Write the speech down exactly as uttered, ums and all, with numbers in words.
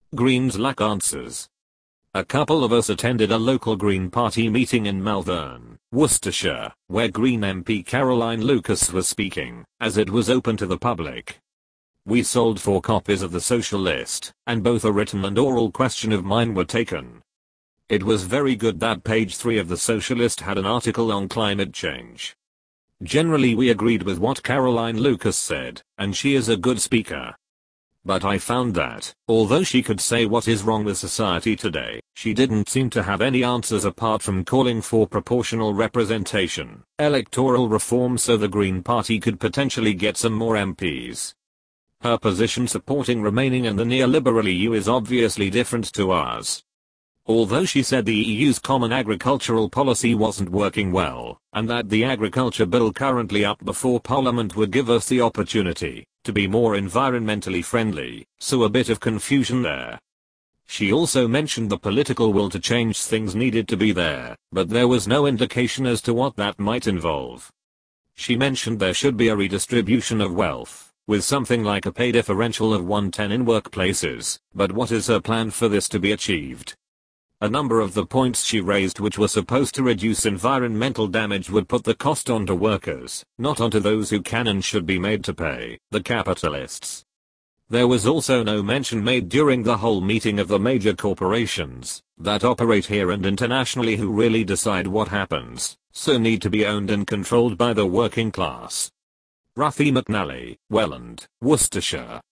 Greens lack answers. A couple of us attended a local Green Party meeting in Malvern, Worcestershire, where Green M P Caroline Lucas was speaking, as it was open to the public. We sold four copies of the Socialist, and both a written and oral question of mine were taken. It was very good that page three of the Socialist had an article on climate change. Generally we agreed with what Caroline Lucas said, and she is a good speaker. But I found that, although she could say what is wrong with society today, she didn't seem to have any answers apart from calling for proportional representation, electoral reform so the Green Party could potentially get some more M Ps. Her position supporting remaining in the neoliberal E U is obviously different to ours. Although she said the E U's common agricultural policy wasn't working well, and that the agriculture bill currently up before Parliament would give us the opportunity to be more environmentally friendly, so a bit of confusion there. She also mentioned the political will to change things needed to be there, but there was no indication as to what that might involve. She mentioned there should be a redistribution of wealth, with something like a pay differential of one ten in workplaces, but what is her plan for this to be achieved? A number of the points she raised which were supposed to reduce environmental damage would put the cost onto workers, not onto those who can and should be made to pay, the capitalists. There was also no mention made during the whole meeting of the major corporations that operate here and internationally who really decide what happens, so need to be owned and controlled by the working class. Ruthie McNally, Welland, Worcestershire.